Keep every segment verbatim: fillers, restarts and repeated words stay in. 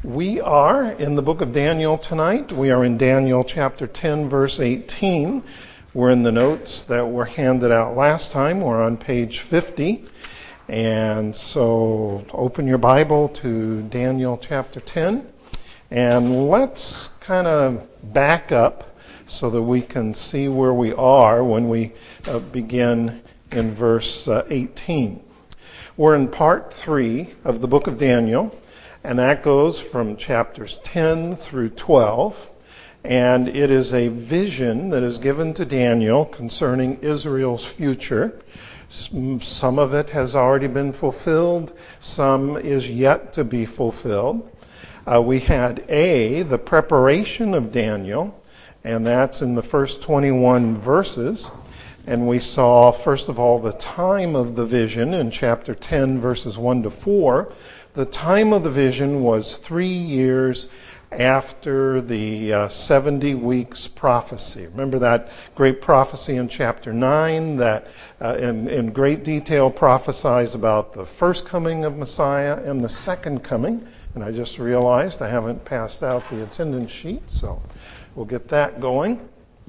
We are in the book of Daniel tonight. We are in Daniel chapter ten, verse eighteen. We're in the notes that were handed out last time. We're on page fifty. And so open your Bible to Daniel chapter ten. And let's kind of back up so that we can see where we are when we uh, begin in verse uh, eighteen. We're in part three of the book of Daniel. And that goes from chapters ten through twelve. And it is a vision that is given to Daniel concerning Israel's future. Some of it has already been fulfilled. Some is yet to be fulfilled. Uh, we had A, the preparation of Daniel. And that's in the first twenty-one verses. And we saw, first of all, the time of the vision in chapter ten, verses one to four. The time of the vision was three years after the uh, seventy weeks prophecy. Remember that great prophecy in chapter nine that uh, in, in great detail prophesies about the first coming of Messiah and the second coming. And I just realized I haven't passed out the attendance sheet, so we'll get that going.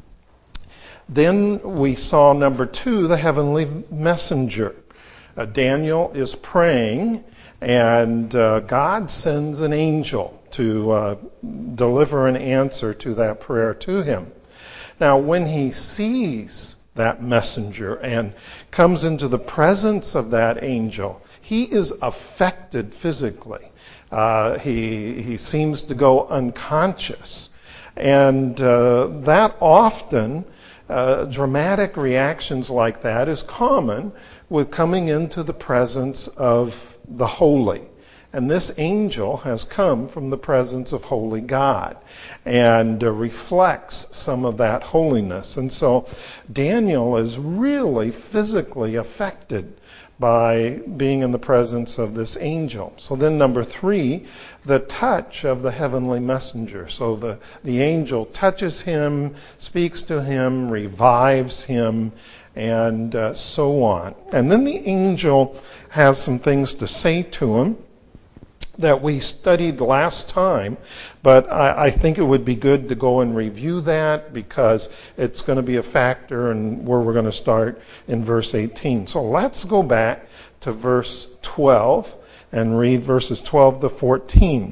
Then we saw number two, the heavenly messenger. Uh, Daniel is praying, and uh, God sends an angel to uh, deliver an answer to that prayer to him. Now, when he sees that messenger and comes into the presence of that angel, he is affected physically. Uh, he, he seems to go unconscious. And uh, that often, uh, dramatic reactions like that is common with coming into the presence of the holy. And this angel has come from the presence of holy God and uh, reflects some of that holiness. And so Daniel is really physically affected by being in the presence of this angel. So then number three, the touch of the heavenly messenger. So the, the angel touches him, speaks to him, revives him, and uh, so on. And then the angel has some things to say to him that we studied last time, but I, I think it would be good to go and review that because it's going to be a factor in where we're going to start in verse eighteen. So let's go back to verse twelve and read verses twelve to fourteen.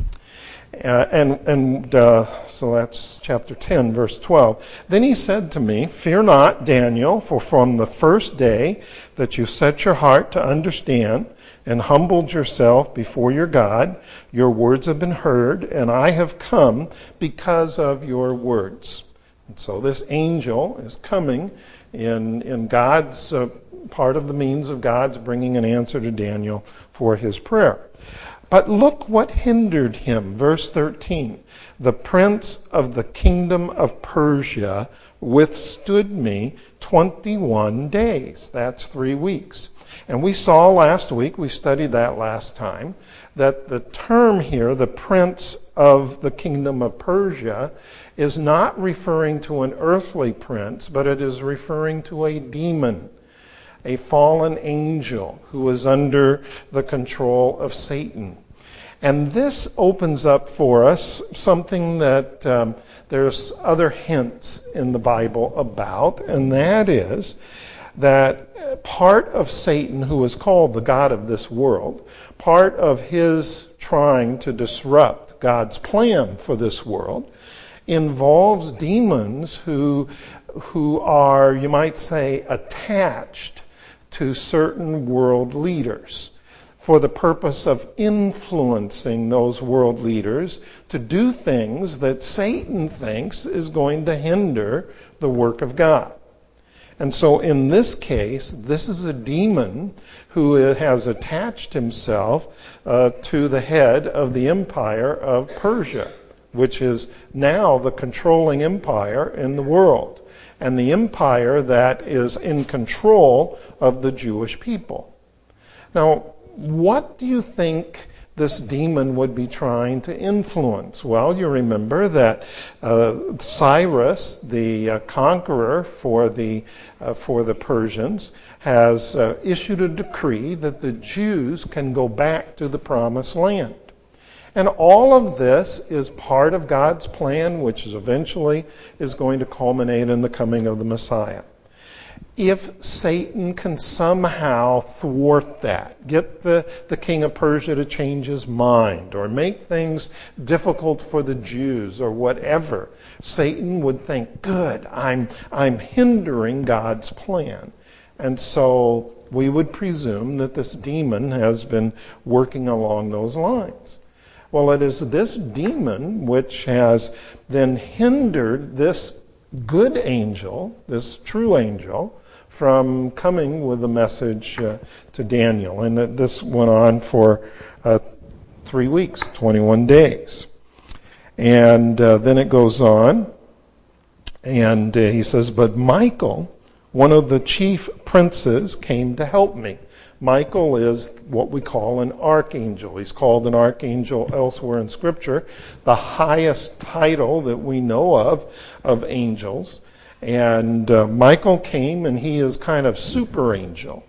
Uh, and and uh, so that's chapter ten, verse twelve. Then he said to me, "Fear not, Daniel, for from the first day that you set your heart to understand and humbled yourself before your God, your words have been heard, and I have come because of your words." And so this angel is coming in in God's uh, part of the means of God's bringing an answer to Daniel for his prayer. But look what hindered him. Verse thirteen. The prince of the kingdom of Persia withstood me twenty-one days. That's three weeks. And we saw last week, we studied that last time, that the term here, the prince of the kingdom of Persia, is not referring to an earthly prince, but it is referring to a demon, a fallen angel who is under the control of Satan. And this opens up for us something that um, there's other hints in the Bible about, and that is that part of Satan, who is called the god of this world, part of his trying to disrupt God's plan for this world, involves demons who, who are, you might say, attached to certain world leaders, for the purpose of influencing those world leaders to do things that Satan thinks is going to hinder the work of God. And so in this case, this is a demon who has attached himself uh, to the head of the empire of Persia, which is now the controlling empire in the world, and the empire that is in control of the Jewish people. Now, what do you think this demon would be trying to influence? Well, you remember that uh, Cyrus, the uh, conqueror for the uh, for the Persians, has uh, issued a decree that the Jews can go back to the promised land. And all of this is part of God's plan, which is eventually is going to culminate in the coming of the Messiah. If Satan can somehow thwart that, get the, the king of Persia to change his mind, or make things difficult for the Jews, or whatever, Satan would think, good, I'm, I'm hindering God's plan. And so we would presume that this demon has been working along those lines. Well, it is this demon which has then hindered this good angel, this true angel, from coming with a message uh, to Daniel. And that this went on for uh, three weeks, twenty-one days. And uh, then it goes on, and uh, he says, but Michael, one of the chief princes, came to help me. Michael is what we call an archangel. He's called an archangel elsewhere in Scripture, the highest title that we know of of angels. And uh, Michael came, and he is kind of super angel.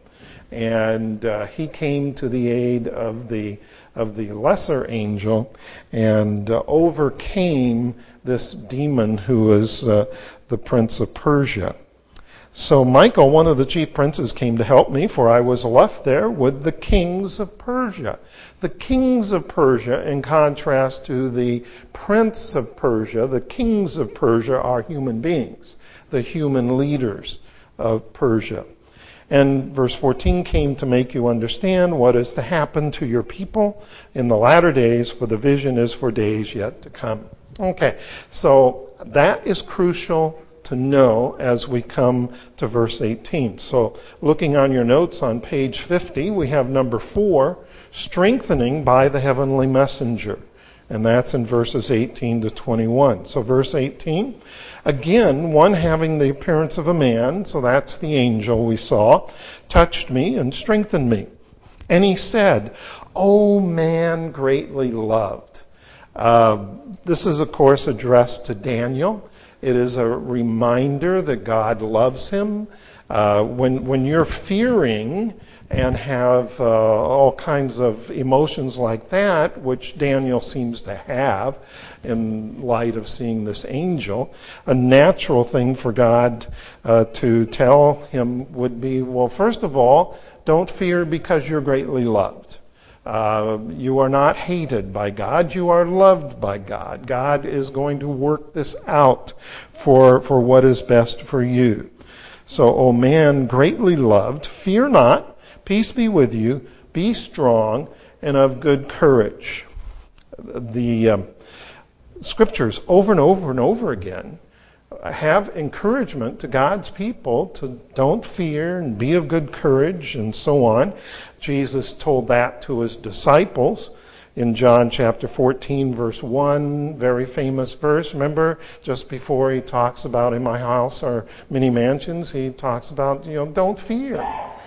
And uh, he came to the aid of the of the lesser angel and uh, overcame this demon who is uh, the prince of Persia. So Michael, one of the chief princes, came to help me, for I was left there with the kings of Persia. The kings of Persia, in contrast to the prince of Persia, the kings of Persia are human beings, the human leaders of Persia. And verse fourteen came to make you understand what is to happen to your people in the latter days, for the vision is for days yet to come. Okay, so that is crucial to know as we come to verse eighteen. So looking on your notes on page fifty, we have number four, strengthening by the heavenly messenger. And that's in verses eighteen to twenty-one. So verse eighteen, again, one having the appearance of a man, so that's the angel we saw, touched me and strengthened me. And he said, O man greatly loved. Uh, this is, of course, addressed to Daniel. It is a reminder that God loves him. Uh, when when you're fearing and have uh, all kinds of emotions like that, which Daniel seems to have in light of seeing this angel, a natural thing for God uh, to tell him would be, well, first of all, don't fear because you're greatly loved. Uh, you are not hated by God. You are loved by God. God is going to work this out for, for what is best for you. So, O man greatly loved, fear not, peace be with you, be strong, and of good courage. The um, scriptures over and over and over again have encouragement to God's people to don't fear and be of good courage and so on. Jesus told that to his disciples in John chapter fourteen, verse one, very famous verse. Remember, just before he talks about in my house are many mansions, he talks about, you know, don't fear.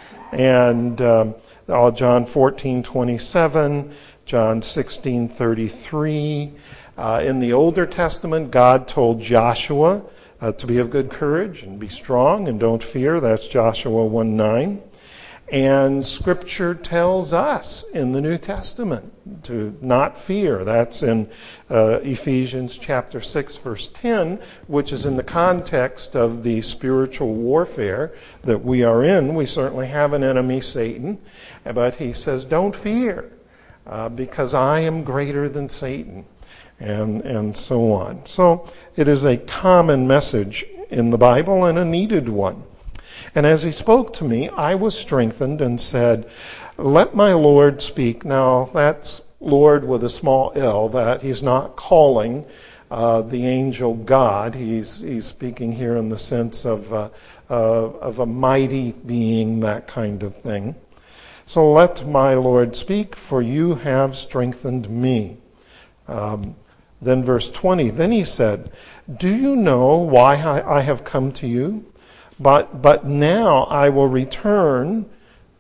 And um, John fourteen twenty-seven, John sixteen thirty-three. Uh, in the Older Testament, God told Joshua uh, to be of good courage and be strong and don't fear. That's Joshua one nine. And Scripture tells us in the New Testament to not fear. That's in uh, Ephesians chapter six, verse ten, which is in the context of the spiritual warfare that we are in. We certainly have an enemy, Satan, but he says, don't fear, uh, because I am greater than Satan, and, and so on. So it is a common message in the Bible and a needed one. And as he spoke to me, I was strengthened and said, let my Lord speak. Now, that's Lord with a small L, that he's not calling uh, the angel God. He's he's speaking here in the sense of, uh, uh, of a mighty being, that kind of thing. So let my Lord speak, for you have strengthened me. Um, then verse twenty, then he said, do you know why I, I have come to you? But but now I will return.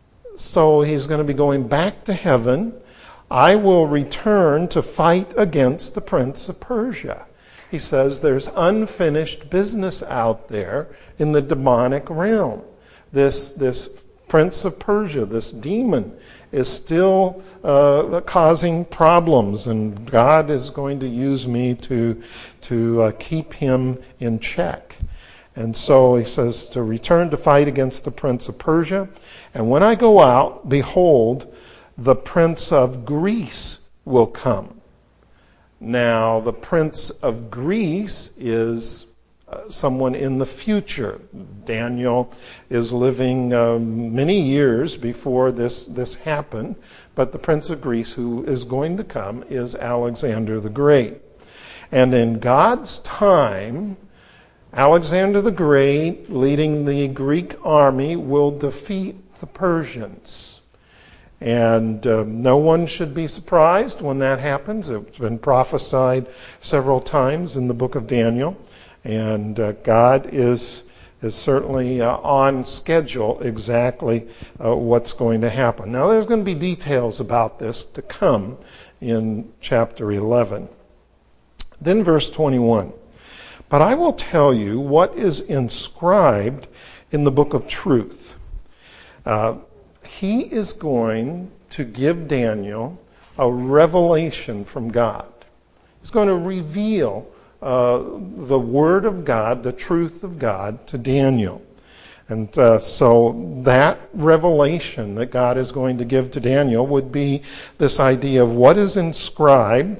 So he's going to be going back to heaven. I will return to fight against the prince of Persia. He says there's unfinished business out there in the demonic realm. This this prince of Persia, this demon, is still uh, causing problems, and God is going to use me to to uh, keep him in check. And so he says to return to fight against the prince of Persia. And when I go out, behold, the prince of Greece will come. Now, the prince of Greece is uh, someone in the future. Daniel is living uh, many years before this, this happened, but the prince of Greece who is going to come is Alexander the Great. And in God's time, Alexander the Great, leading the Greek army, will defeat the Persians. And uh, no one should be surprised when that happens. It's been prophesied several times in the book of Daniel. And uh, God is is certainly uh, on schedule exactly uh, what's going to happen. Now, there's going to be details about this to come in chapter eleven. Then verse twenty-one. But I will tell you what is inscribed in the book of truth. Uh, he is going to give Daniel a revelation from God. He's going to reveal uh, the Word of God, the truth of God, to Daniel. And uh, so that revelation that God is going to give to Daniel would be this idea of what is inscribed,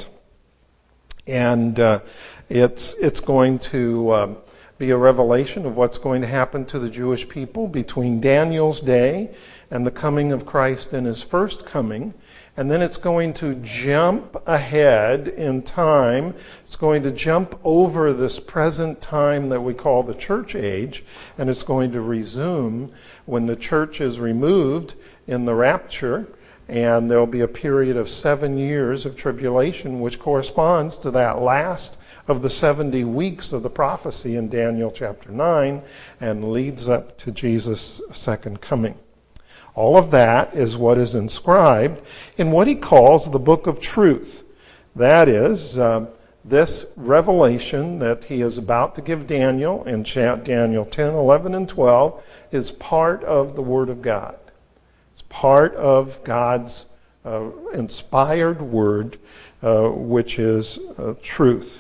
and uh, it's it's going to uh, be a revelation of what's going to happen to the Jewish people between Daniel's day and the coming of Christ in his first coming. And then it's going to jump ahead in time. It's going to jump over this present time that we call the church age, and it's going to resume when the church is removed in the rapture, and there'll be a period of seven years of tribulation, which corresponds to that last of the seventy weeks of the prophecy in Daniel chapter nine, and leads up to Jesus' second coming. All of that is what is inscribed in what he calls the book of truth. That is, uh, this revelation that he is about to give Daniel in Daniel ten, eleven, and twelve is part of the Word of God. It's part of God's uh, inspired Word, uh, which is uh, truth.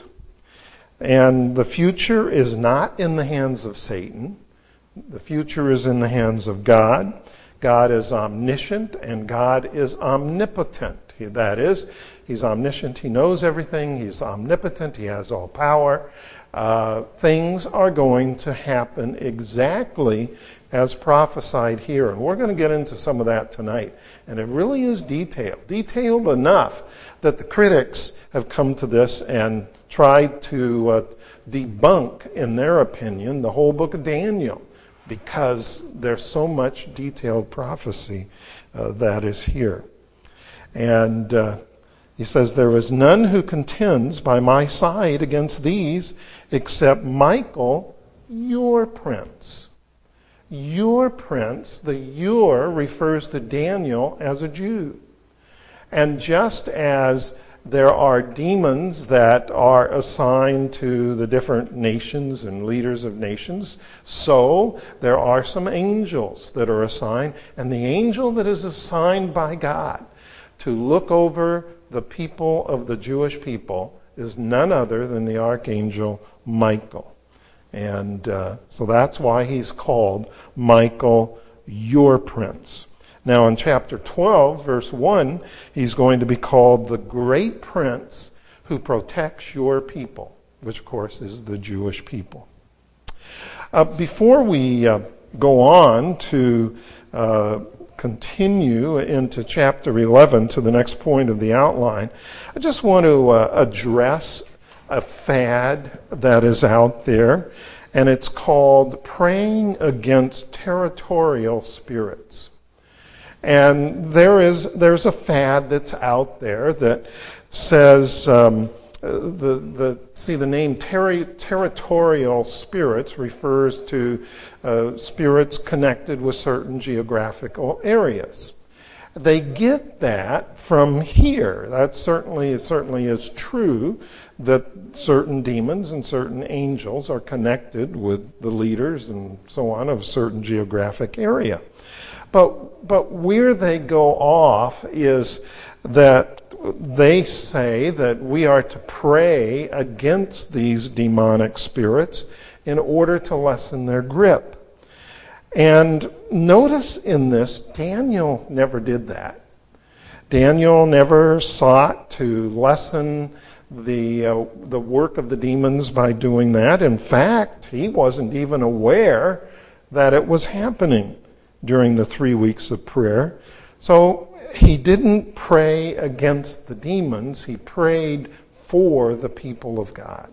And the future is not in the hands of Satan. The future is in the hands of God. God is omniscient and God is omnipotent. He, that is, he's omniscient, he knows everything, he's omnipotent, he has all power. Uh, things are going to happen exactly as prophesied here. And we're going to get into some of that tonight. And it really is detailed. Detailed enough that the critics have come to this and tried to uh, debunk, in their opinion, the whole book of Daniel, because there's so much detailed prophecy uh, that is here. And uh, he says, there is none who contends by my side against these except Michael, your prince. Your prince, the your refers to Daniel as a Jew. And just as there are demons that are assigned to the different nations and leaders of nations, so there are some angels that are assigned. And the angel that is assigned by God to look over the people of the Jewish people is none other than the archangel Michael. And uh, so that's why he's called Michael, your prince. Now in chapter twelve, verse one, he's going to be called the great prince who protects your people, which of course is the Jewish people. Uh, before we uh, go on to uh, continue into chapter eleven, to the next point of the outline, I just want to uh, address a fad that is out there, and it's called praying against territorial spirits. And there is there's a fad that's out there that says um, the the see the name terri- territorial spirits refers to uh, spirits connected with certain geographical areas. They get that from here. That certainly certainly is true, that certain demons and certain angels are connected with the leaders and so on of a certain geographic area. But, but where they go off is that they say that we are to pray against these demonic spirits in order to lessen their grip. And notice in this, Daniel never did that. Daniel never sought to lessen the uh, the work of the demons by doing that. In fact, he wasn't even aware that it was happening during the three weeks of prayer. So he didn't pray against the demons. He prayed for the people of God.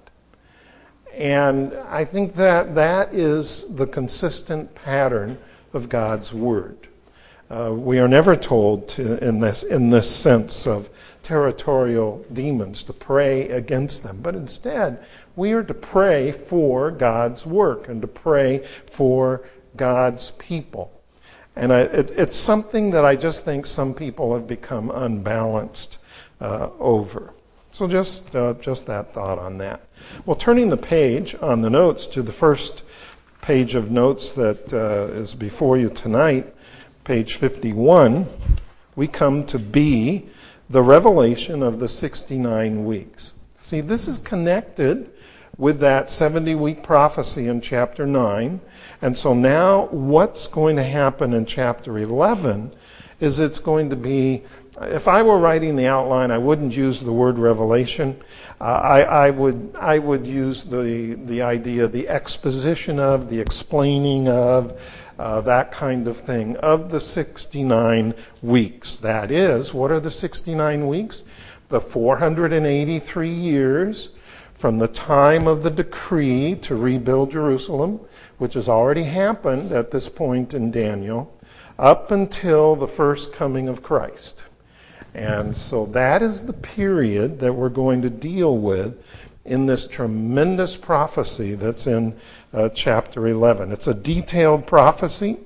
And I think that that is the consistent pattern of God's Word. Uh, we are never told to, in this in this sense of territorial demons, to pray against them. But instead, we are to pray for God's work and to pray for God's people. And I, it, it's something that I just think some people have become unbalanced uh, over. So just uh, just that thought on that. Well, turning the page on the notes to the first page of notes that uh, is before you tonight, page fifty-one, we come to B, the revelation of the sixty-nine weeks. See, this is connected with that seventy-week prophecy in chapter nine. And so now what's going to happen in chapter eleven is it's going to be, if I were writing the outline, I wouldn't use the word revelation. Uh, I, I would I would use the the idea, the exposition of, the explaining of, uh, that kind of thing, of the sixty-nine weeks. That is, what are the sixty-nine weeks? The four hundred eighty-three years from the time of the decree to rebuild Jerusalem, which has already happened at this point in Daniel, up until the first coming of Christ. And so that is the period that we're going to deal with in this tremendous prophecy that's in uh, chapter eleven. It's a detailed prophecy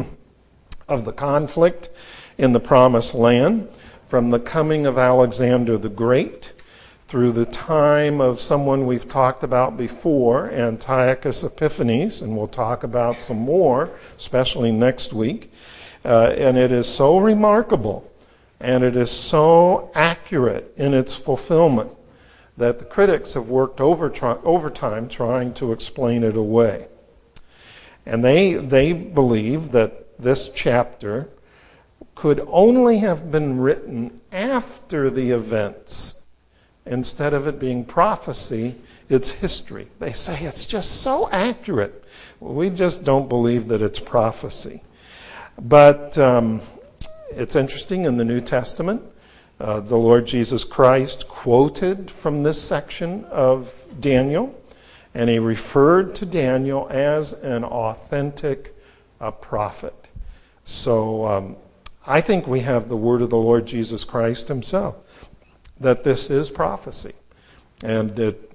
of the conflict in the Promised Land from the coming of Alexander the Great through the time of someone we've talked about before, Antiochus Epiphanes, and we'll talk about some more, especially next week. Uh, and it is so remarkable and it is so accurate in its fulfillment that the critics have worked over try, overtime trying to explain it away. And they they believe that this chapter could only have been written after the events. Instead of it being prophecy, it's history. They say it's just so accurate. Well, we just don't believe that it's prophecy. But um, it's interesting, in the New Testament, uh, the Lord Jesus Christ quoted from this section of Daniel, and he referred to Daniel as an authentic uh, prophet. So um, I think we have the word of the Lord Jesus Christ himself, that this is prophecy. And it,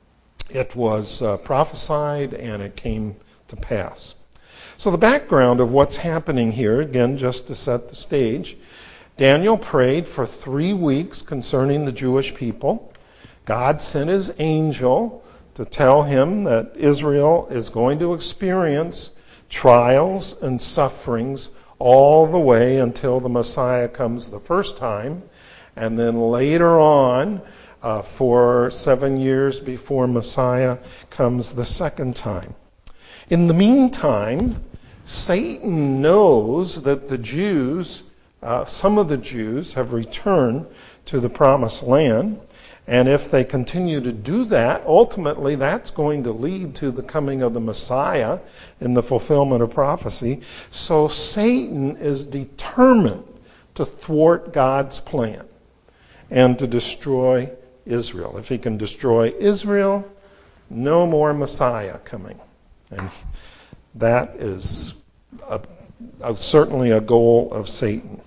it was uh, prophesied and it came to pass. So the background of what's happening here, again, just to set the stage, Daniel prayed for three weeks concerning the Jewish people. God sent his angel to tell him that Israel is going to experience trials and sufferings all the way until the Messiah comes the first time. And then later on, uh, for seven years before Messiah comes the second time. In the meantime, Satan knows that the Jews, uh, some of the Jews, have returned to the Promised Land. And if they continue to do that, ultimately that's going to lead to the coming of the Messiah in the fulfillment of prophecy. So Satan is determined to thwart God's plan and to destroy Israel. If he can destroy Israel, no more Messiah coming. And that is a, a, certainly a goal of Satan.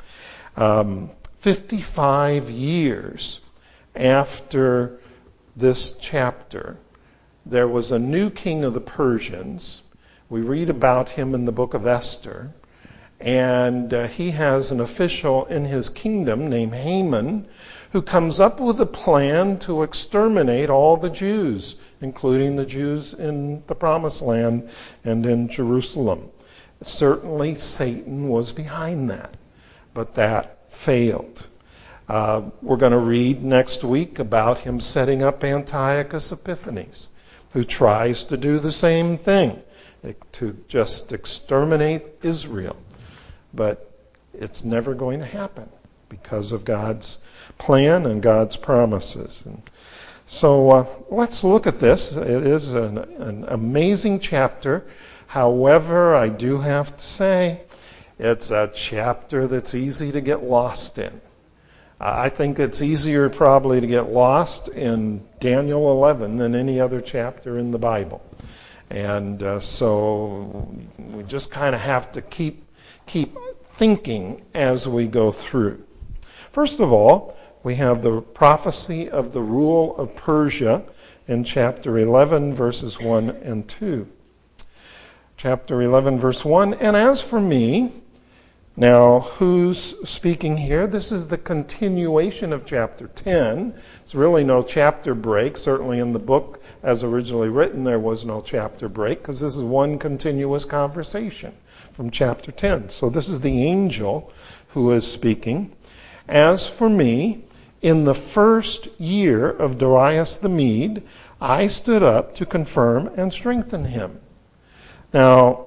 Um, fifty-five years after this chapter, there was a new king of the Persians. We read about him in the book of Esther. And uh, he has an official in his kingdom named Haman, who comes up with a plan to exterminate all the Jews, including the Jews in the Promised Land and in Jerusalem. Certainly Satan was behind that, but that failed. Uh, we're going to read next week about him setting up Antiochus Epiphanes, who tries to do the same thing, to just exterminate Israel. But it's never going to happen because of God's plan and God's promises. And so uh, let's look at this. It is an, an amazing chapter. However, I do have to say, it's a chapter that's easy to get lost in. I think it's easier probably to get lost in Daniel eleven than any other chapter in the Bible. And uh, so we just kind of have to keep keep thinking as we go through. First of all, we have the prophecy of the rule of Persia in chapter eleven, verses one and two. Chapter eleven, verse one, and as for me, now who's speaking here? This is the continuation of chapter ten. It's really no chapter break. Certainly in the book as originally written, there was no chapter break because this is one continuous conversation from chapter ten. So this is the angel who is speaking. As for me, in the first year of Darius the Mede, I stood up to confirm and strengthen him. Now,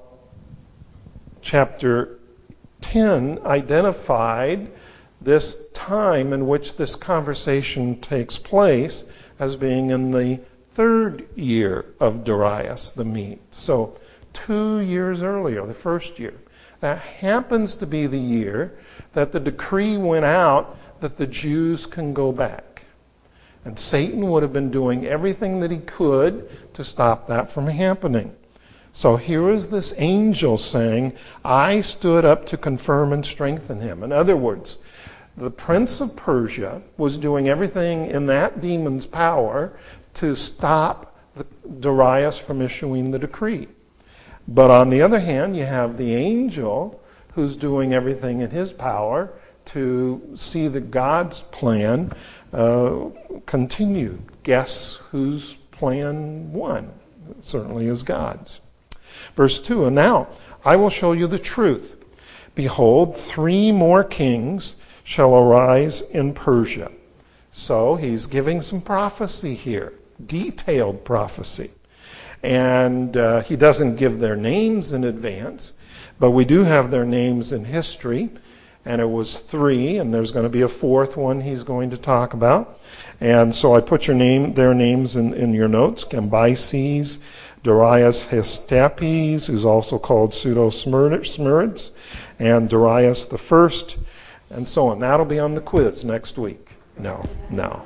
chapter ten identified this time in which this conversation takes place as being in the third year of Darius the Mede. So two years earlier, the first year. That happens to be the year that the decree went out that the Jews can go back. And Satan would have been doing everything that he could to stop that from happening. So here is this angel saying, I stood up to confirm and strengthen him. In other words, the prince of Persia was doing everything in that demon's power to stop the, Darius from issuing the decree. But on the other hand, you have the angel who's doing everything in his power to see that God's plan uh, continue. Guess whose plan won? It certainly is God's. Verse two, and now I will show you the truth. Behold, three more kings shall arise in Persia. So he's giving some prophecy here, detailed prophecy. And uh, he doesn't give their names in advance, but we do have their names in history. And it was three, and there's going to be a fourth one he's going to talk about. And so I put your name, their names in, in your notes. Cambyses, Darius Hestapes, who's also called Pseudo-Smyrnids, and Darius the First, and so on. That'll be on the quiz next week. No, no.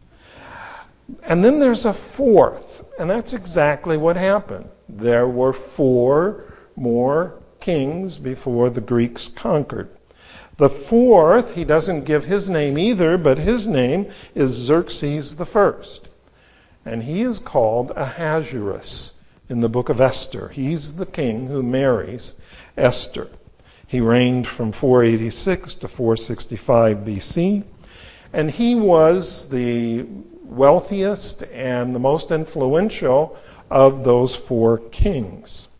And then there's a fourth, and that's exactly what happened. There were four more kings before the Greeks conquered. The fourth, he doesn't give his name either, but his name is Xerxes the First. And he is called Ahasuerus in the book of Esther. He's the king who marries Esther. He reigned from four eighty-six to four sixty-five B C, and he was the wealthiest and the most influential of those four kings.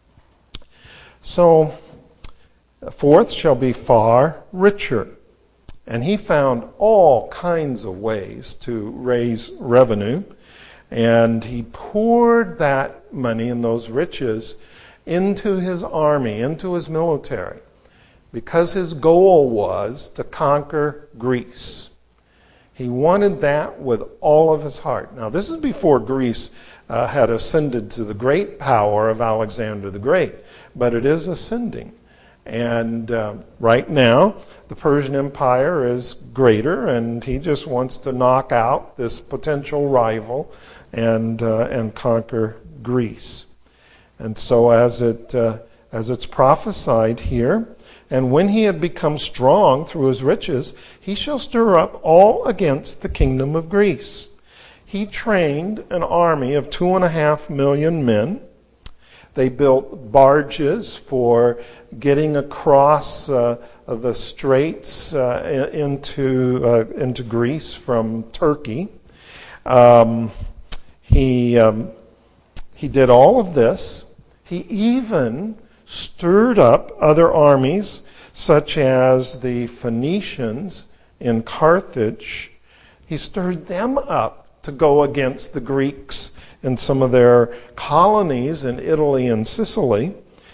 So, the fourth shall be far richer, and he found all kinds of ways to raise revenue. And he poured that money and those riches into his army, into his military, because his goal was to conquer Greece. He wanted that with all of his heart. Now, this is before Greece uh, had ascended to the great power of Alexander the Great, but it is ascending. And uh, right now, the Persian Empire is greater, and he just wants to knock out this potential rival and uh, and conquer Greece. And so as it uh, as it's prophesied here, and when he had become strong through his riches, he shall stir up all against the kingdom of Greece. He trained an army of two and a half million men. They built barges for getting across uh, the straits uh, into uh, into Greece from Turkey. Um, he um, he did all of this. He even stirred up other armies, such as the Phoenicians in Carthage. He stirred them up to go against the Greeks in some of their colonies in Italy and Sicily.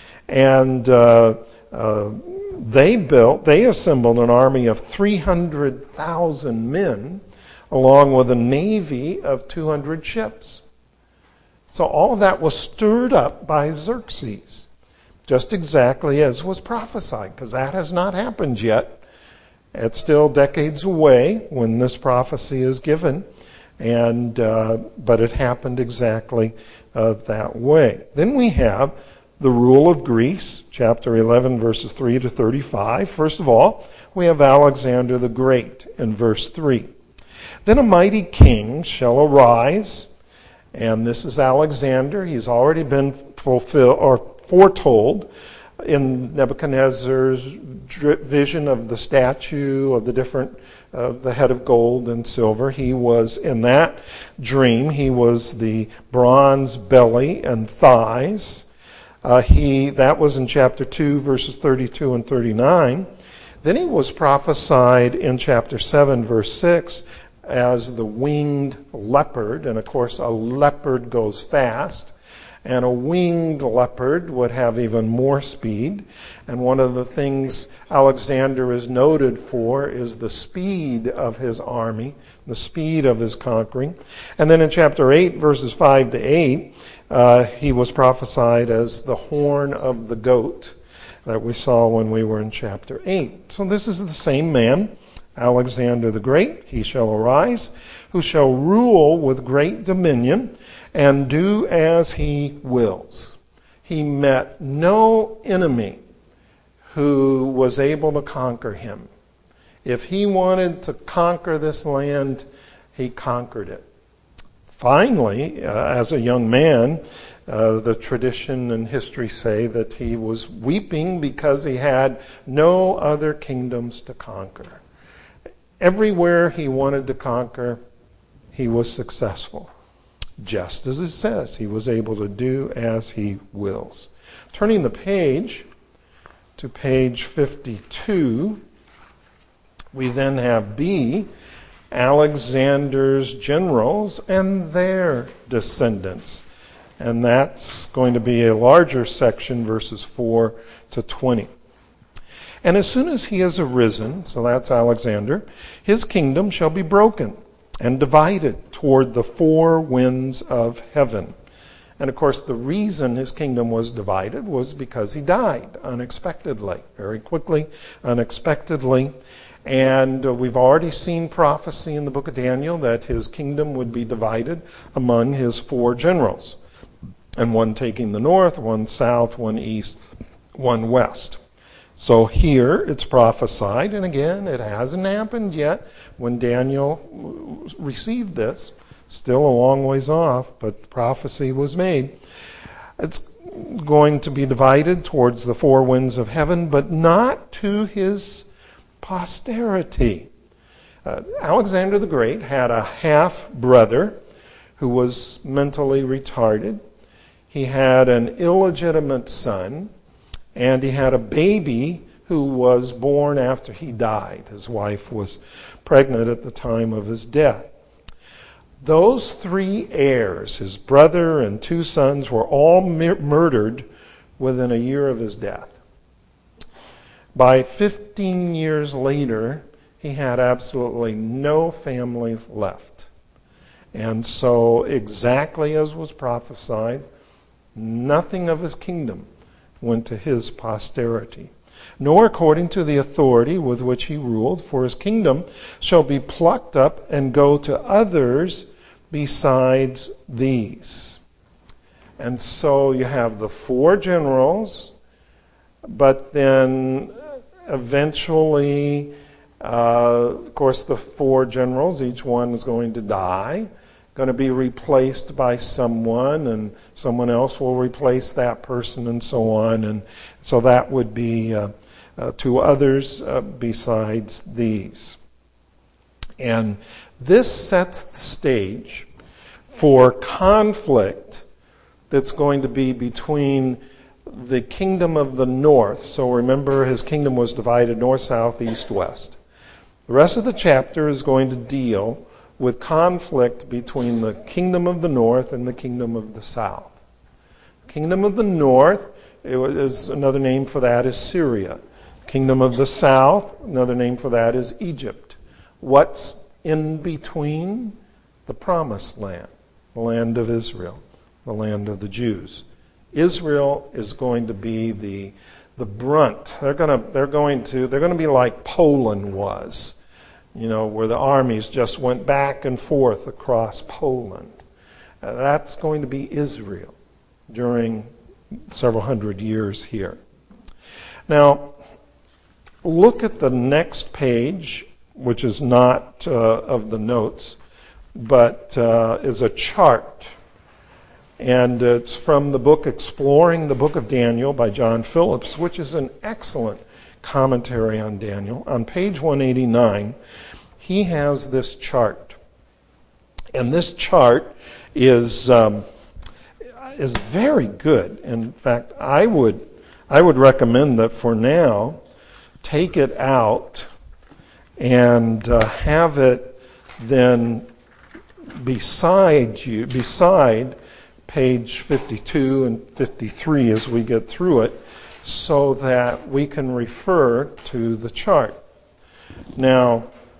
And uh, uh, they built, they assembled an army of three hundred thousand men, along with a navy of two hundred ships. So all of that was stirred up by Xerxes, just exactly as was prophesied, because that has not happened yet. It's still decades away when this prophecy is given, and uh, but it happened exactly uh, that way. Then we have the rule of Greece, chapter eleven, verses three to thirty-five. First of all, we have Alexander the Great in verse three. Then a mighty king shall arise, and this is Alexander. He's already been fulfilled or foretold in Nebuchadnezzar's vision of the statue of the different, uh, the head of gold and silver. He was in that dream. He was the bronze belly and thighs. Uh, he that was in chapter two, verses thirty-two and thirty-nine. Then he was prophesied in chapter seven, verse six, as the winged leopard. And of course, a leopard goes fast, and a winged leopard would have even more speed. And one of the things Alexander is noted for is the speed of his army, the speed of his conquering. And then in chapter eight, verses five to eight, uh, he was prophesied as the horn of the goat that we saw when we were in chapter eight. So this is the same man, Alexander the Great. He shall arise, who shall rule with great dominion and do as he wills. He met no enemy who was able to conquer him. If he wanted to conquer this land, he conquered it. Finally, uh, as a young man, uh, the tradition and history say that he was weeping because he had no other kingdoms to conquer. Everywhere he wanted to conquer, he was successful. Just as it says, he was able to do as he wills. Turning the page to page fifty-two, we then have B, Alexander's generals and their descendants. And that's going to be a larger section, verses four to twenty. And as soon as he has arisen, so that's Alexander, his kingdom shall be broken and divided toward the four winds of heaven. And of course, the reason his kingdom was divided was because he died unexpectedly, very quickly, unexpectedly. And uh, we've already seen prophecy in the book of Daniel that his kingdom would be divided among his four generals. And one taking the north, one south, one east, one west. So here it's prophesied, and again, it hasn't happened yet when Daniel received this. Still a long ways off, but the prophecy was made. It's going to be divided towards the four winds of heaven, but not to his posterity. Uh, Alexander the Great had a half-brother who was mentally retarded. He had an illegitimate son, and he had a baby who was born after he died. His wife was pregnant at the time of his death. Those three heirs, his brother and two sons, were all mur- murdered within a year of his death. By fifteen years later, he had absolutely no family left. And so, exactly as was prophesied, nothing of his kingdom went to his posterity, nor according to the authority with which he ruled, for his kingdom shall be plucked up and go to others besides these. And so you have the four generals, but then eventually, uh, of course, the four generals, each one is going to die, going to be replaced by someone, and someone else will replace that person, and so on. And so that would be uh, uh, to others uh, besides these. And this sets the stage for conflict that's going to be between the kingdom of the north. So remember, his kingdom was divided north, south, east, west. The rest of the chapter is going to deal with conflict between the kingdom of the north and the kingdom of the south. The kingdom of the north, it is, another name for that is Syria. Kingdom of the south, another name for that is Egypt. What's in between? The promised land, the land of Israel, the land of the Jews. Israel is going to be the the brunt. They're going to they're going to they're going to be like Poland was, you know, where the armies just went back and forth across Poland. Uh, that's going to be Israel during several hundred years here. Now, look at the next page, which is not uh, of the notes, but uh, is a chart. And it's from the book Exploring the Book of Daniel by John Phillips, which is an excellent commentary on Daniel. On page one eighty-nine, he has this chart. And this chart is um, is very good. In fact, I would I would recommend that for now, take it out and uh, have it then beside you, beside page fifty-two and fifty-three as we get through it, so that we can refer to the chart. Now,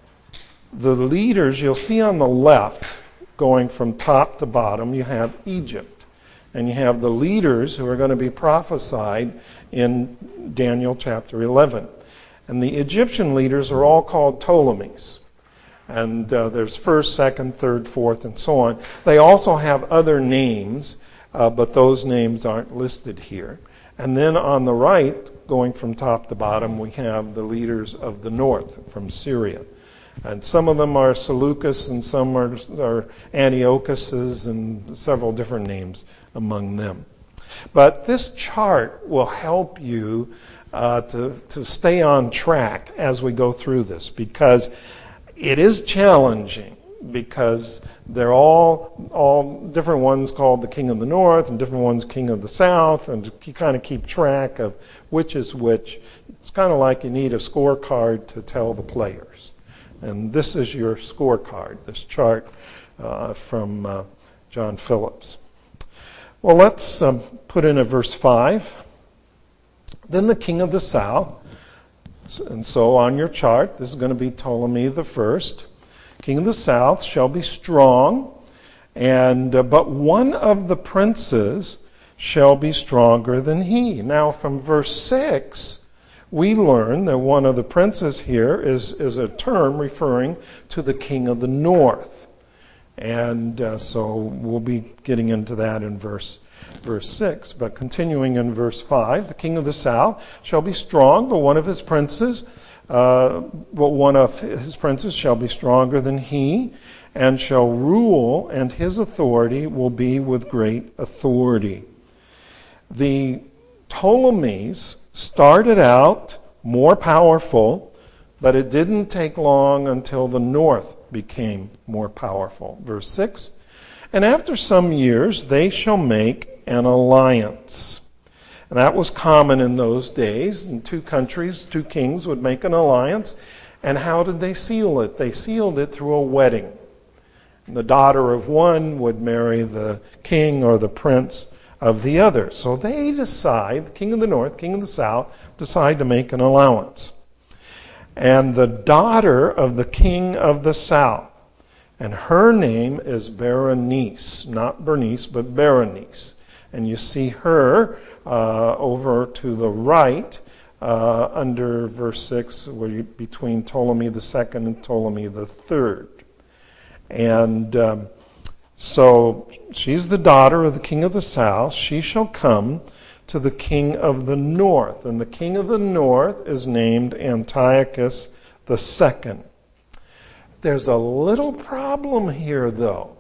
the leaders, you'll see on the left, going from top to bottom, you have Egypt. And you have the leaders who are going to be prophesied in Daniel chapter eleven. And the Egyptian leaders are all called Ptolemies. And uh, there's first, second, third, fourth, and so on. They also have other names, uh, but those names aren't listed here. And then on the right, going from top to bottom, we have the leaders of the north from Syria. And some of them are Seleucus, and some are, are Antiochuses, and several different names among them. But this chart will help you uh, to, to stay on track as we go through this, because it is challenging, because they're all all different ones called the King of the North and different ones King of the South, and you kind of keep track of which is which. It's kind of like you need a scorecard to tell the players. And this is your scorecard, this chart uh, from uh, John Phillips. Well, let's um, put in a verse five. Then the king of the south. And so on your chart, this is going to be Ptolemy the first. King of the south shall be strong, and uh, but one of the princes shall be stronger than he. Now from verse six, we learn that one of the princes here is, is a term referring to the king of the north. And uh, so we'll be getting into that in verse Verse six, but continuing in verse five, the king of the south shall be strong, but one of his princes, uh, but one of his princes shall be stronger than he, and shall rule, and his authority will be with great authority. The Ptolemies started out more powerful, but it didn't take long until the north became more powerful. Verse six, and after some years they shall make an alliance. And that was common in those days. In two countries, two kings would make an alliance. And how did they seal it? They sealed it through a wedding. And the daughter of one would marry the king or the prince of the other. So they decide, the king of the north, king of the south, decide to make an allowance. And the daughter of the king of the south, and her name is Berenice, not Bernice, but Berenice. And you see her uh, over to the right uh, under verse six, where you, between Ptolemy the second and Ptolemy the third. And um, so she's the daughter of the king of the south. She shall come to the king of the north. And the king of the north is named Antiochus the second. There's a little problem here, though.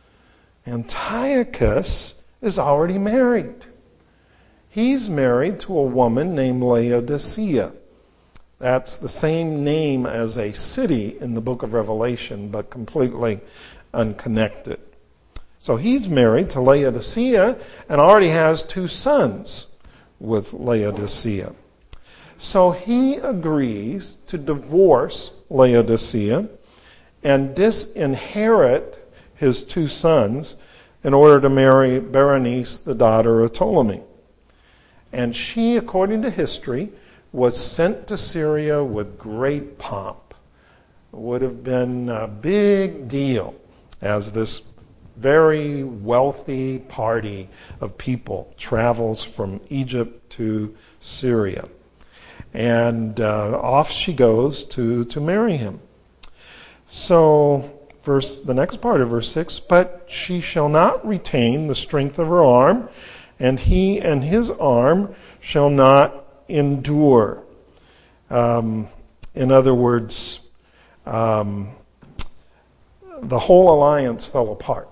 Antiochus is already married. He's married to a woman named Laodicea. That's the same name as a city in the book of Revelation, but completely unconnected. So he's married to Laodicea and already has two sons. with Laodicea. So he agrees to divorce Laodicea and disinherit his two sons in order to marry Berenice, the daughter of Ptolemy. And she, according to history, was sent to Syria with great pomp. It would have been a big deal as this very wealthy party of people travels from Egypt to Syria. And uh, off she goes to, to marry him. So, verse the next part of verse six, but she shall not retain the strength of her arm, and he and his arm shall not endure. Um, in other words, um, the whole alliance fell apart.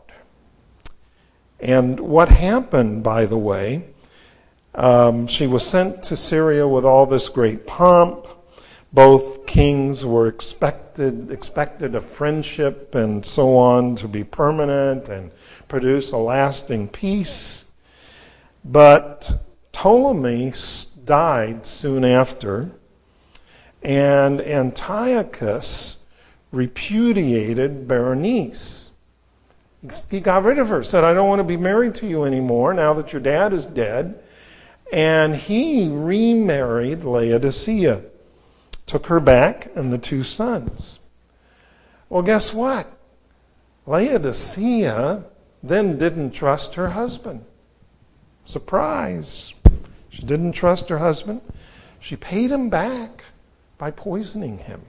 And what happened, by the way, um, she was sent to Syria with all this great pomp. Both kings were expected expected a friendship and so on to be permanent and produce a lasting peace. But Ptolemy died soon after, and Antiochus repudiated Berenice. He got rid of her, said, I don't want to be married to you anymore now that your dad is dead. And he remarried Laodicea, took her back and the two sons. Well, guess what? Laodicea then didn't trust her husband. Surprise. She didn't trust her husband. She paid him back by poisoning him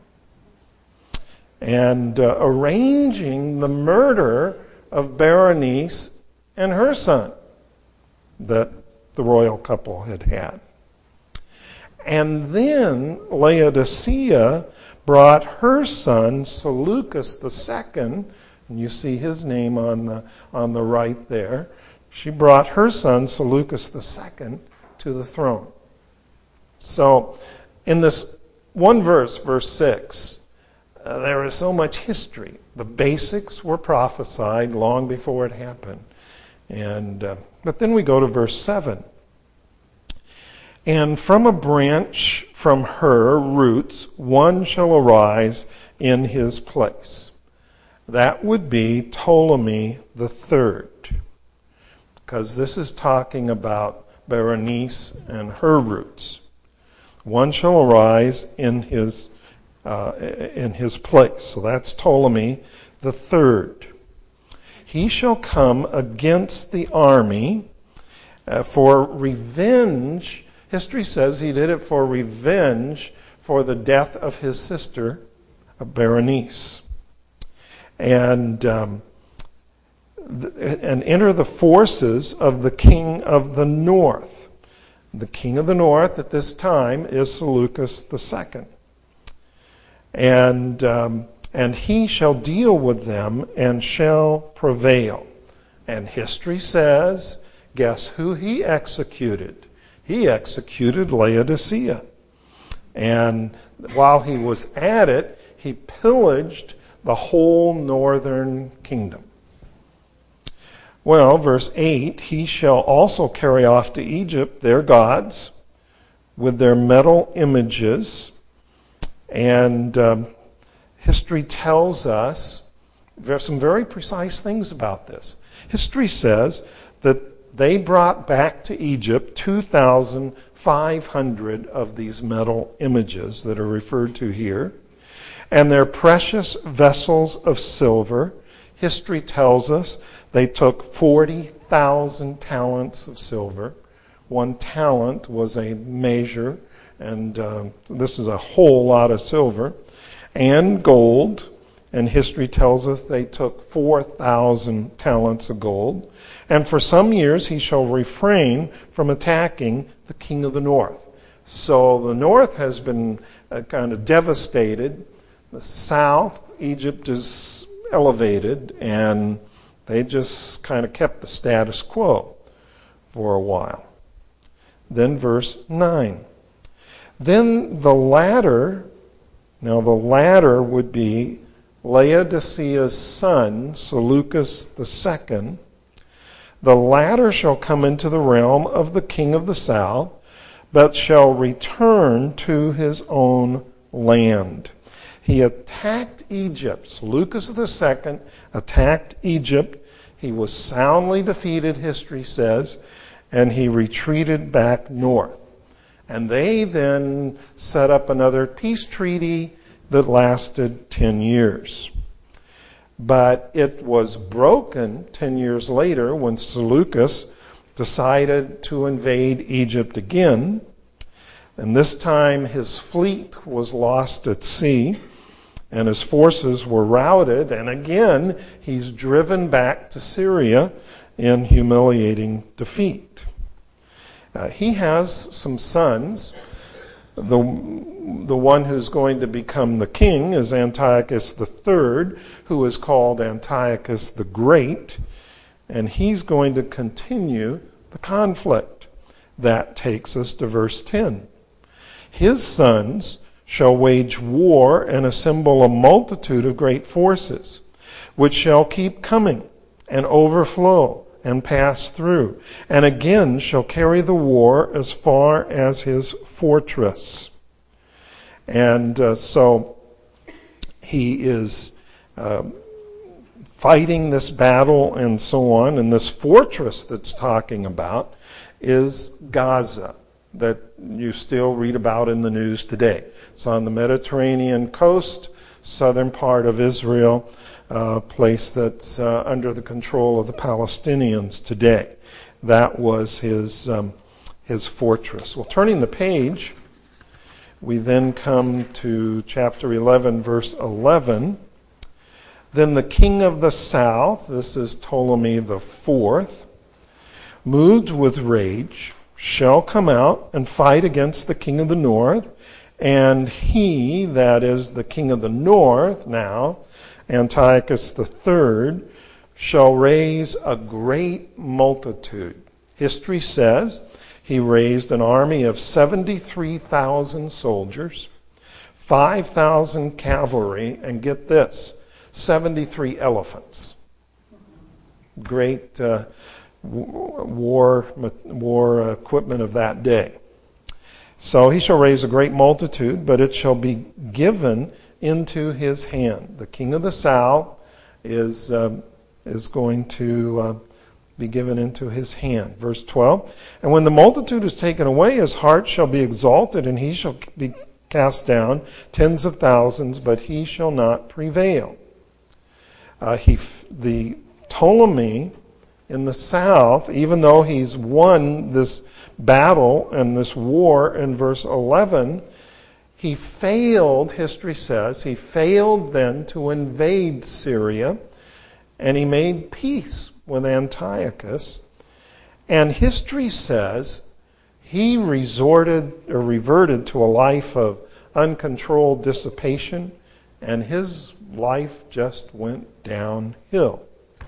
and uh, arranging the murder of Berenice and her son that the royal couple had had. And then Laodicea brought her son Seleucus the Second, and you see his name on the on the right there. She brought her son Seleucus the Second to the throne. So, in this one verse, verse six, uh, there is so much history. The basics were prophesied long before it happened. And uh, but then we go to verse seven. And from a branch from her roots, one shall arise in his place. That would be Ptolemy the Third, because this is talking about Berenice and her roots. One shall arise in his uh, in his place. So that's Ptolemy the Third. He shall come against the army uh, for revenge. History says he did it for revenge for the death of his sister, Berenice. And um, th- and enter the forces of the king of the north. The king of the north at this time is Seleucus the Second. And um, and he shall deal with them and shall prevail. And history says, guess who he executed? He executed Laodicea. And while he was at it, he pillaged the whole northern kingdom. Well, verse eight, he shall also carry off to Egypt their gods with their metal images. And um, history tells us there's some very precise things about this. History says that they brought back to Egypt two thousand five hundred of these metal images that are referred to here. And their precious vessels of silver, history tells us they took forty thousand talents of silver. One talent was a measure, and uh, this is a whole lot of silver. And gold, and history tells us they took four thousand talents of gold. And for some years he shall refrain from attacking the king of the north. So the north has been uh, kind of devastated. The south, Egypt is elevated, and they just kind of kept the status quo for a while. Then verse nine. Then the latter, now the latter would be Laodicea's son, Seleucus the Second. The latter shall come into the realm of the king of the south, but shall return to his own land. He attacked Egypt. Seleucus the Second attacked Egypt. He was soundly defeated, history says, and he retreated back north. And they then set up another peace treaty that lasted ten years. But it was broken ten years later when Seleucus decided to invade Egypt again. And this time his fleet was lost at sea and his forces were routed. And again, he's driven back to Syria in humiliating defeat. Uh, he has some sons. The, the one who's going to become the king is Antiochus the Third, who is called Antiochus the Great, and he's going to continue the conflict. That takes us to verse ten. His sons shall wage war and assemble a multitude of great forces, which shall keep coming and overflow and pass through, and again shall carry the war as far as his fortress. And uh, so he is uh, fighting this battle and so on, and this fortress that's talking about is Gaza, that you still read about in the news today. It's on the Mediterranean coast, southern part of Israel, a place that's uh, under the control of the Palestinians today. That was his um, his fortress. Well, turning the page, we then come to chapter eleven, verse eleven. Then the king of the south, this is Ptolemy the fourth, moved with rage, shall come out and fight against the king of the north, and he, that is the king of the north now, Antiochus the Third, shall raise a great multitude. History says he raised an army of seventy-three thousand soldiers, five thousand cavalry, and get this, seventy-three elephants. Great uh, war war equipment of that day. So he shall raise a great multitude, but it shall be given into his hand. The king of the south is um, is going to uh, be given into his hand. Verse twelve, and when the multitude is taken away, his heart shall be exalted, and he shall be cast down tens of thousands, but he shall not prevail. Uh, he, the Ptolemy in the south, even though he's won this battle and this war in verse eleven, he failed, history says, he failed then to invade Syria, and he made peace with Antiochus. And history says he resorted or reverted to a life of uncontrolled dissipation, and his life just went downhill.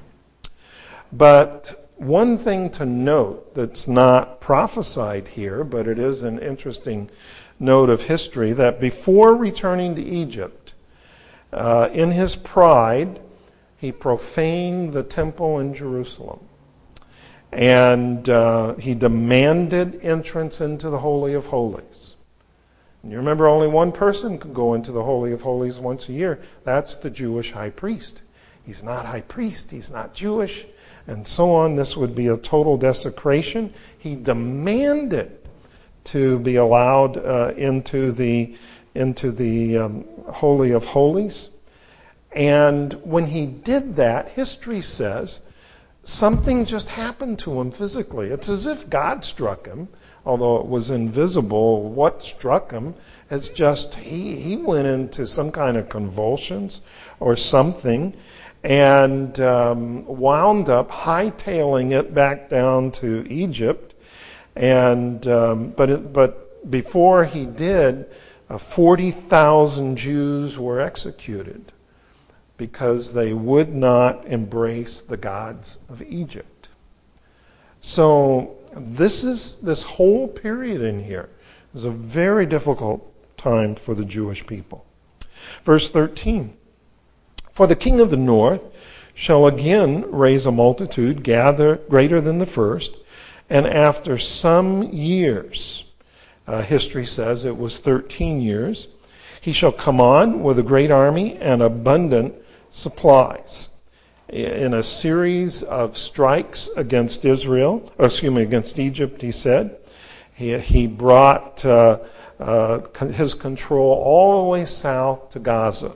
But one thing to note that's not prophesied here, but it is an interesting note of history, that before returning to Egypt, uh, in his pride, he profaned the temple in Jerusalem. And uh, he demanded entrance into the Holy of Holies. And you remember only one person could go into the Holy of Holies once a year. That's the Jewish high priest. He's not high priest. He's not Jewish. And so on. This would be a total desecration. He demanded to be allowed uh, into the into the um, Holy of Holies. And when he did that, history says something just happened to him physically. It's as if God struck him, although it was invisible. What struck him is just he, he went into some kind of convulsions or something, and um, wound up hightailing it back down to Egypt. And um, but it, but before he did, uh, forty thousand Jews were executed because they would not embrace the gods of Egypt. So this is this whole period in here is a very difficult time for the Jewish people. Verse thirteen. For the king of the north shall again raise a multitude gather greater than the first, and after some years Uh, history says it was thirteen years. He shall come on with a great army and abundant supplies. In a series of strikes against Israel, or excuse me, against Egypt, he said, he, he brought uh, uh, his control all the way south to Gaza.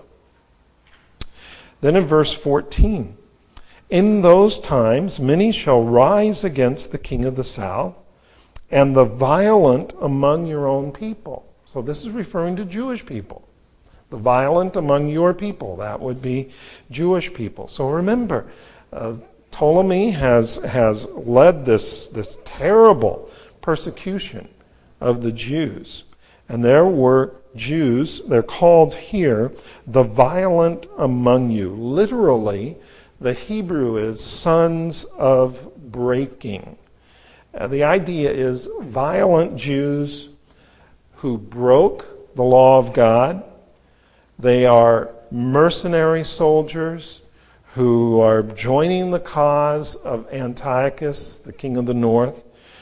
Then in verse fourteen, in those times many shall rise against the king of the south, and the violent among your own people. So this is referring to Jewish people. The violent among your people, that would be Jewish people. So remember, uh, Ptolemy has has led this this terrible persecution of the Jews. And there were Jews, they're called here the violent among you. Literally, the Hebrew is sons of breaking. Uh, the idea is violent Jews who broke the law of God. They are mercenary soldiers who are joining the cause of Antiochus, the king of the north,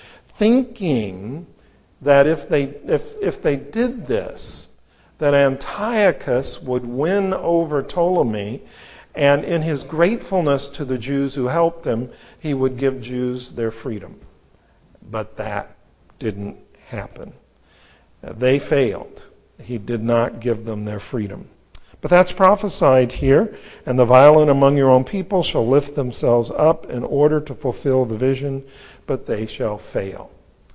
thinking that if they if if they did this, that Antiochus would win over Ptolemy, and in his gratefulness to the Jews who helped him, he would give Jews their freedom. But that didn't happen. They failed. He did not give them their freedom. But that's prophesied here. And the violent among your own people shall lift themselves up in order to fulfill the vision, but they shall fail.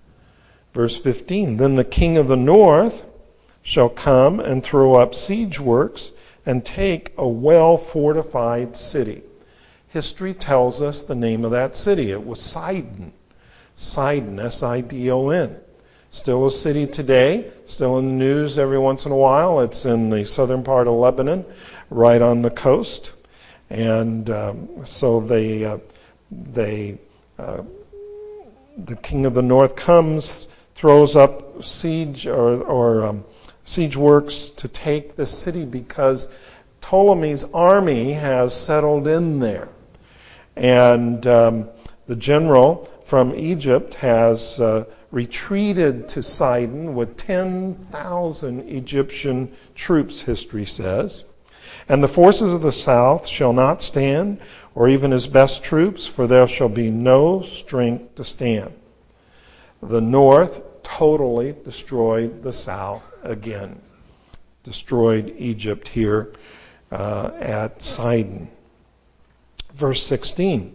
Verse fifteen, then the king of the north shall come and throw up siege works and take a well-fortified city. History tells us the name of that city. It was Sidon. Sidon, S I D O N. Still a city today, still in the news every once in a while. It's in the southern part of Lebanon, right on the coast. And um, so they, uh, they, uh, the king of the north comes, throws up siege or, or um, siege works to take the city because Ptolemy's army has settled in there. And um, the general from Egypt has uh, retreated to Sidon with ten thousand Egyptian troops, history says. And the forces of the south shall not stand, or even his best troops, for there shall be no strength to stand. The north totally destroyed the south again. Destroyed Egypt here uh, at Sidon. Verse sixteen.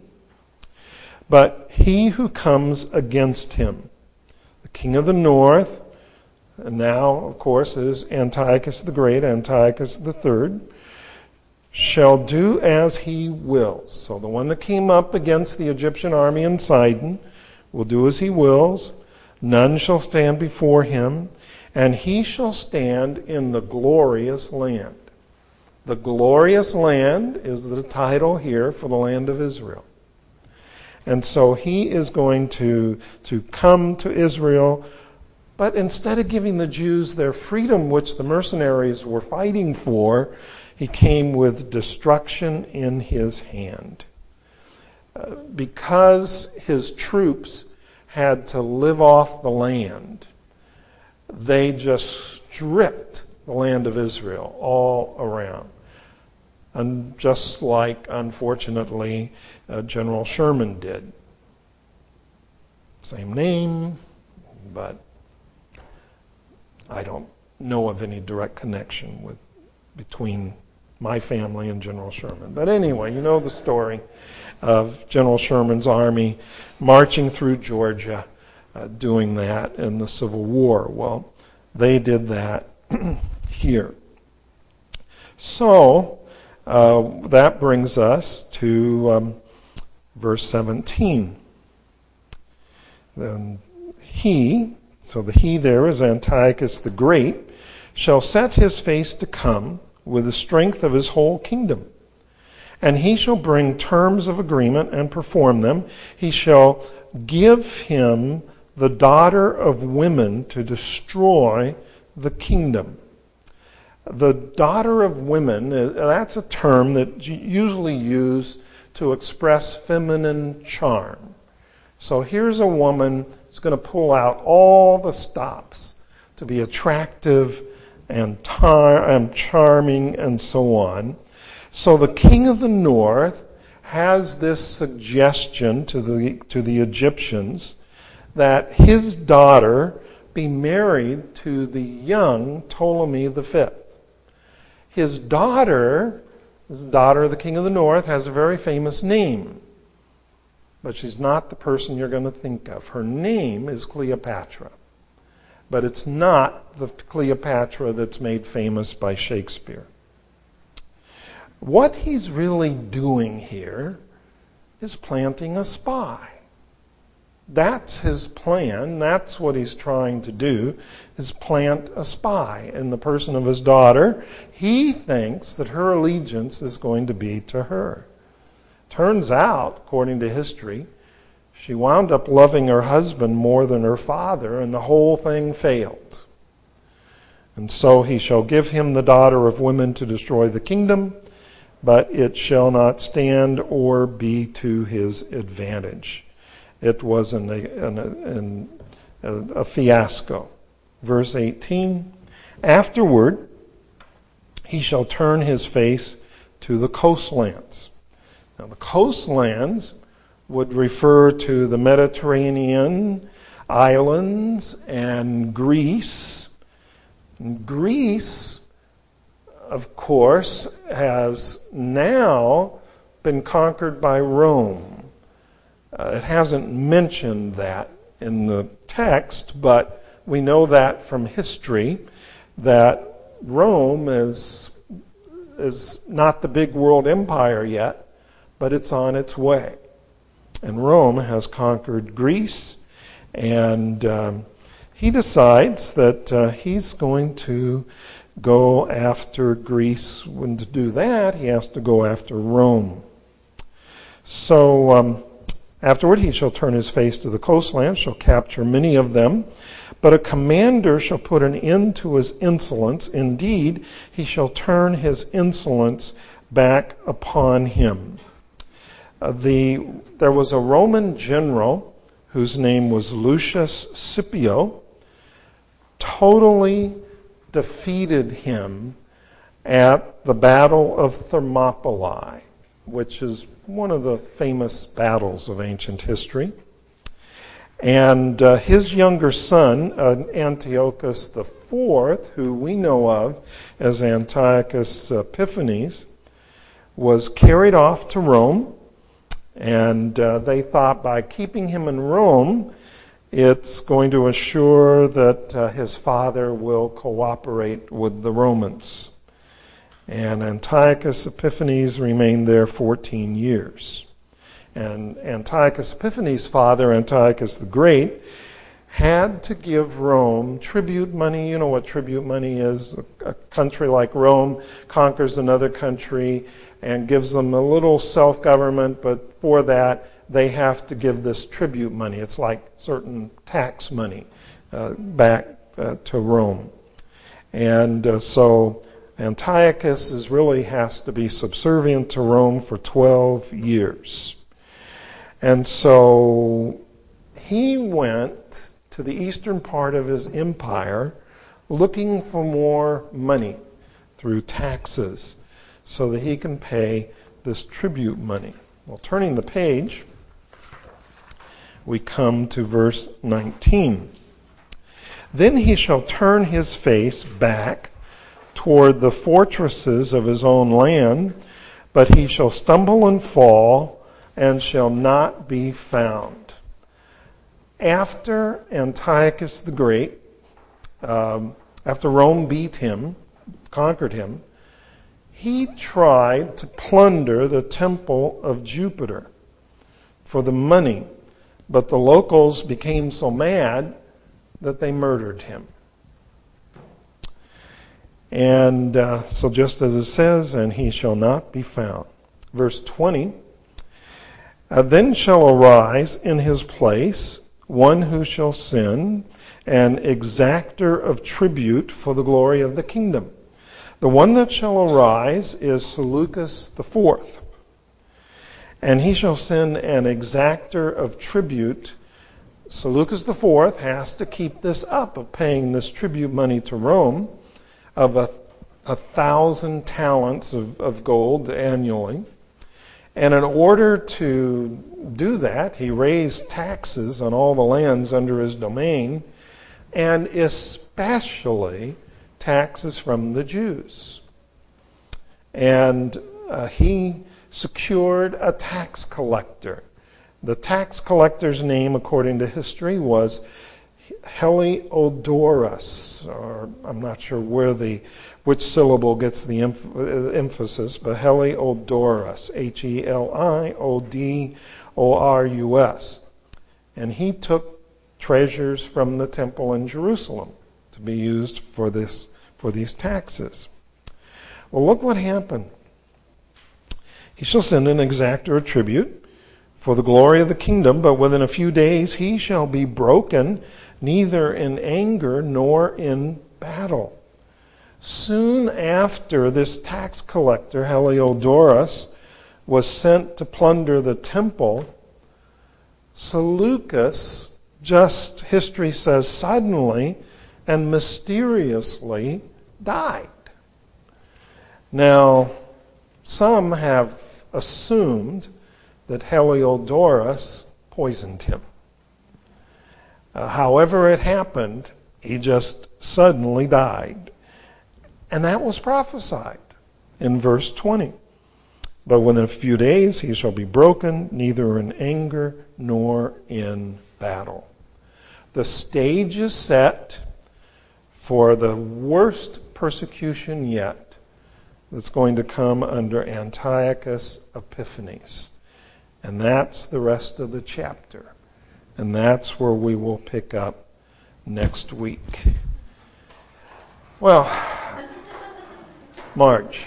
But he who comes against him, the king of the north, and now, of course, is Antiochus the Great, Antiochus the Third, shall do as he wills. So the one that came up against the Egyptian army in Sidon will do as he wills. None shall stand before him, and he shall stand in the glorious land. The glorious land is the title here for the land of Israel. And so he is going to, to come to Israel, but instead of giving the Jews their freedom, which the mercenaries were fighting for, he came with destruction in his hand. Uh, because his troops had to live off the land, they just stripped the land of Israel all around. And just like, unfortunately, uh, General Sherman did. Same name, but I don't know of any direct connection with between my family and General Sherman. But anyway, you know the story of General Sherman's army marching through Georgia, uh, doing that in the Civil War. Well, they did that here. So, Uh, that brings us to um, verse seventeen. Then he, so the he there is Antiochus the Great, shall set his face to come with the strength of his whole kingdom. And he shall bring terms of agreement and perform them. He shall give him the daughter of women to destroy the kingdom. The daughter of women, that's a term that you usually use to express feminine charm. So here's a woman who's going to pull out all the stops to be attractive and, tar- and charming and so on. So the king of the north has this suggestion to the to the Egyptians that his daughter be married to the young Ptolemy the fifth. His daughter, his daughter, the king of the north, has a very famous name, but she's not the person you're going to think of. Her name is Cleopatra, but it's not the Cleopatra that's made famous by Shakespeare. What he's really doing here is planting a spy. That's his plan. That's what he's trying to do, is plant a spy in the person of his daughter. He thinks that her allegiance is going to be to her. Turns out, according to history, she wound up loving her husband more than her father, and the whole thing failed. And so he shall give him the daughter of women to destroy the kingdom, but it shall not stand or be to his advantage. It was an, an, an, a fiasco. Verse eighteen, afterward he shall turn his face to the coastlands. Now the coastlands would refer to the Mediterranean islands and Greece. And Greece, of course, has now been conquered by Rome. Uh, it hasn't mentioned that in the text, but we know that from history, that Rome is, is not the big world empire yet, but it's on its way. And Rome has conquered Greece, and um, he decides that uh, he's going to go after Greece. When to do that, he has to go after Rome. So um, afterward he shall turn his face to the coastland, shall capture many of them, but a commander shall put an end to his insolence. Indeed, he shall turn his insolence back upon him. Uh, the there was a Roman general whose name was Lucius Scipio, totally defeated him at the Battle of Thermopylae, which is one of the famous battles of ancient history. And uh, his younger son, uh, Antiochus the Fourth, who we know of as Antiochus Epiphanes, was carried off to Rome, and uh, they thought by keeping him in Rome, it's going to assure that uh, his father will cooperate with the Romans. And Antiochus Epiphanes remained there fourteen years. And Antiochus Epiphanes' father, Antiochus the Great, had to give Rome tribute money. You know what tribute money is? A, a country like Rome conquers another country and gives them a little self-government, but for that they have to give this tribute money. It's like certain tax money uh, back uh, to Rome. And uh, so Antiochus is really has to be subservient to Rome for twelve years. And so he went to the eastern part of his empire looking for more money through taxes so that he can pay this tribute money. Well, turning the page, we come to verse nineteen. Then he shall turn his face back toward the fortresses of his own land, but he shall stumble and fall and shall not be found. After Antiochus the Great, um, after Rome beat him, conquered him, he tried to plunder the temple of Jupiter for the money, but the locals became so mad that they murdered him. And uh, so just as it says, and he shall not be found. Verse twenty, uh, then shall arise in his place one who shall sin, an exactor of tribute for the glory of the kingdom. The one that shall arise is Seleucus the Fourth, and he shall send an exactor of tribute Seleucus the Fourth has to keep this up of paying this tribute money to Rome of a, a thousand talents of, of gold annually. And in order to do that, he raised taxes on all the lands under his domain, and especially taxes from the Jews. And uh, he secured a tax collector. The tax collector's name, according to history, was Heliodorus, or I'm not sure where the which syllable gets the emph- emphasis, but Heliodorus, H E L I O D O R U S. And he took treasures from the temple in Jerusalem to be used for this for these taxes. Well, look what happened. He shall send an exactor a tribute for the glory of the kingdom, but within a few days he shall be broken, neither in anger nor in battle. Soon after this tax collector, Heliodorus, was sent to plunder the temple, Seleucus, just history says, suddenly and mysteriously died. Now, some have assumed that Heliodorus poisoned him. Uh, however it happened, he just suddenly died. And that was prophesied in verse twenty. But within a few days he shall be broken, neither in anger nor in battle. The stage is set for the worst persecution yet that's going to come under Antiochus Epiphanes. And that's the rest of the chapter. And that's where we will pick up next week. Well, Marge.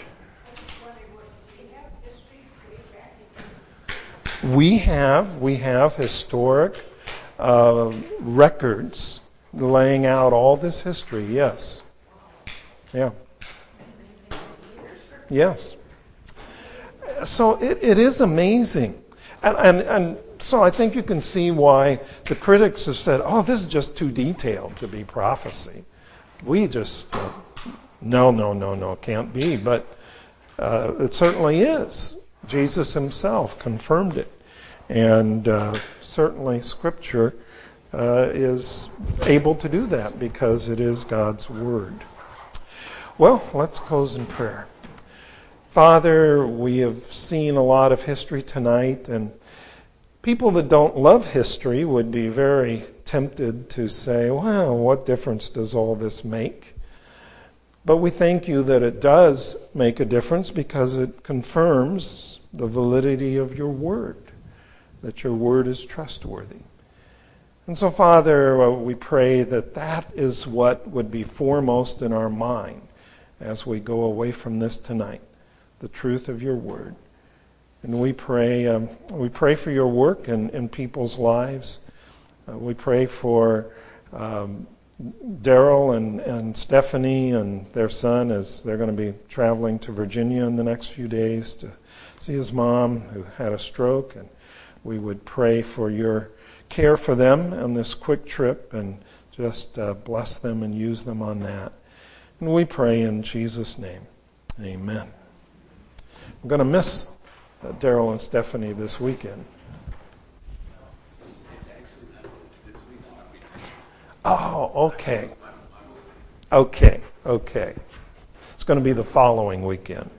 We have, we have historic uh, records laying out all this history, yes. Yeah. Yes. So it, it is amazing. And, and, and so I think you can see why the critics have said, oh, this is just too detailed to be prophecy. We just, uh, no, no, no, no, it can't be. But uh, it certainly is. Jesus himself confirmed it. And uh, certainly Scripture uh, is able to do that because it is God's Word. Well, let's close in prayer. Father, we have seen a lot of history tonight, and people that don't love history would be very tempted to say, well, what difference does all this make? But we thank you that it does make a difference because it confirms the validity of your word, that your word is trustworthy. And so, Father, we pray that that is what would be foremost in our mind as we go away from this tonight, the truth of your word. And we pray um, we pray for your work in, in people's lives. Uh, we pray for um, Daryl and, and Stephanie and their son as they're going to be traveling to Virginia in the next few days to see his mom who had a stroke. And we would pray for your care for them on this quick trip and just uh, bless them and use them on that. And we pray in Jesus' name. Amen. I'm going to miss uh, Daryl and Stephanie this weekend. Oh, okay. Okay, okay. It's going to be the following weekend.